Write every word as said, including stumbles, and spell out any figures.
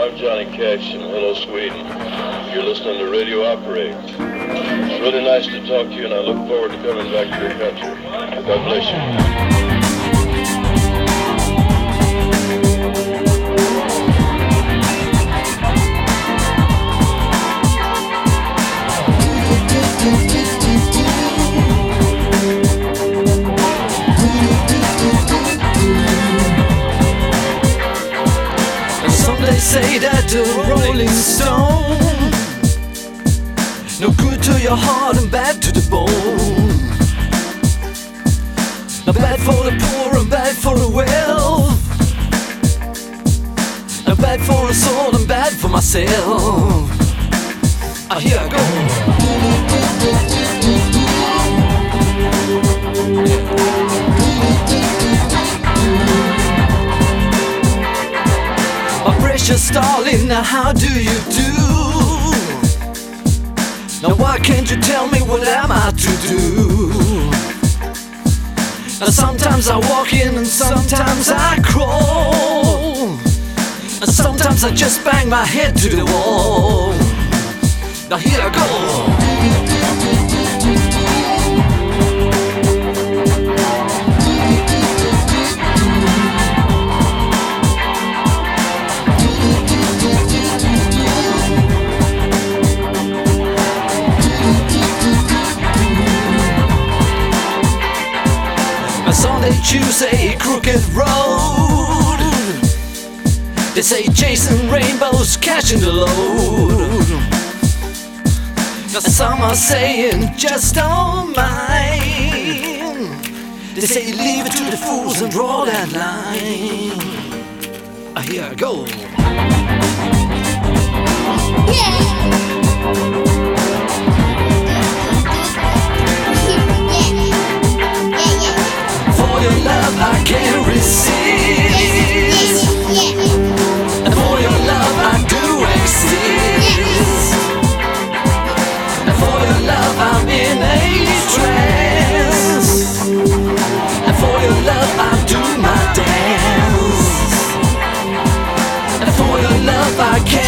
I'm Johnny Cash in Hello, Sweden. You're listening to Radio Operate. It's really nice to talk to you, and I look forward to coming back to your country. God bless you. They say that the Rolling Stone, no good to your heart and bad to the bone. Now bad for the poor and bad for the wealth. Now bad for us all and bad for myself. Ah, here I go. Precious darling, now how do you do? Now why can't you tell me what am I to do? Now sometimes I walk in and sometimes I crawl, and sometimes I just bang my head to the wall. Now here I go. So they choose a crooked road. They say chasing rainbows, catching the load. Now some are saying just don't mind. They say leave it to the fools and draw that line. Ah, here I go. Yeah. Love I can't resist, and for your love I do exist, and for your love I'm in a trance, and for your love I do my dance, and for your love I can't